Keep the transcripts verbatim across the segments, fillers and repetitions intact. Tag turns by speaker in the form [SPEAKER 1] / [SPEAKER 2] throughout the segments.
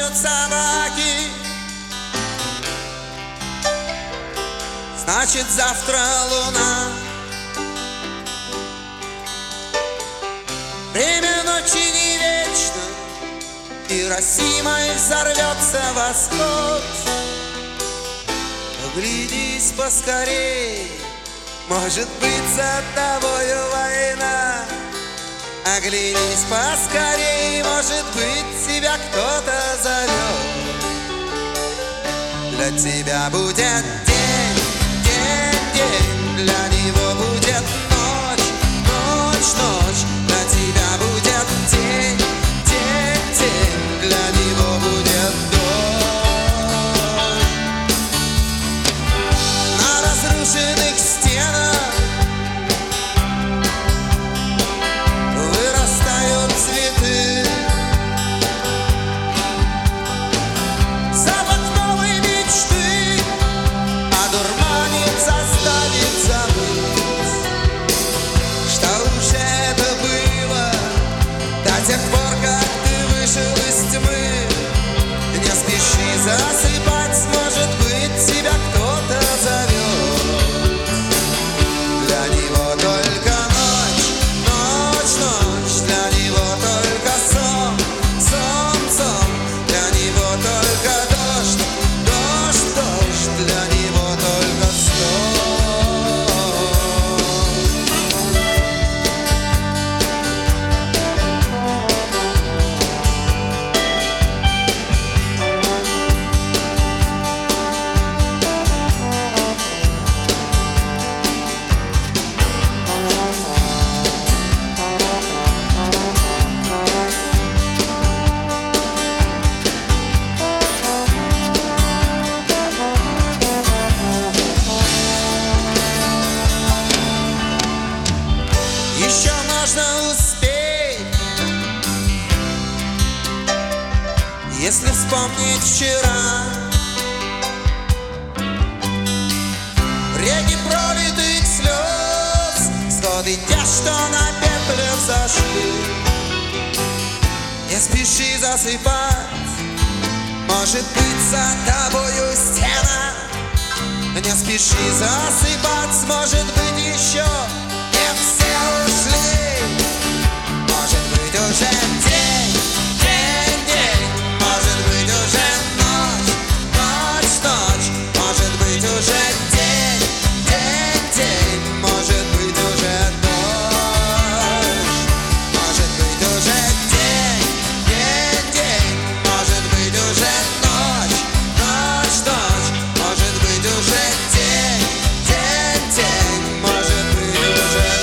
[SPEAKER 1] воют собаки, значит завтра луна. Время ночи не вечно, Хиросимой взорвется восход. Оглянись поскорей, может быть, за тобою война. Оглянись поскорей, может быть, тебя кто-то зовет. Для тебя будет день, день, день, для него будет ночь, ночь, ночь. Для тебя будет день, день, день, для него будет дождь. На разрушенных стенах вырастают цветы. Запах новой мечты одурманит, заставит забыть, что уже это было до тех пор, как ты вышел из тьмы. Не спеши засыпать, может быть, тебя кто-то зовет. Для него только ночь, ночь, ночь, для него только сон, сон, сон, для него только дождь, дождь, дождь, для него только сон. Еще можно успеть, если вспомнить вчера реки пролитых слез, сходы те, что на пепле взошли. Не спеши засыпать, может быть, за тобою стена. Не спеши засыпать, может быть, еще не все ушли. Может быть, уже день, день, день, может быть, уже ночь, ночь, ночь, может быть, уже день, день, день, может быть, уже дождь. Может быть, уже день, день, день, может быть, уже ночь, ночь, ночь, может быть, уже день, день, день, может быть, уже дождь.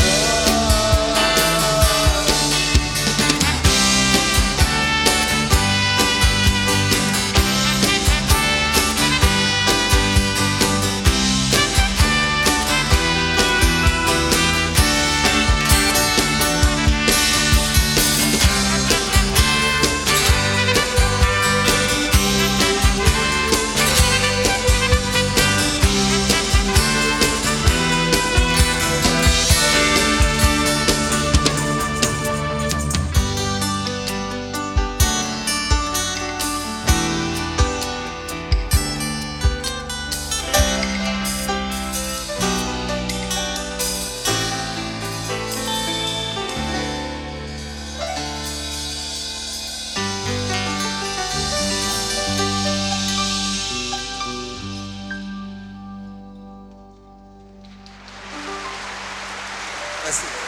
[SPEAKER 1] Спасибо.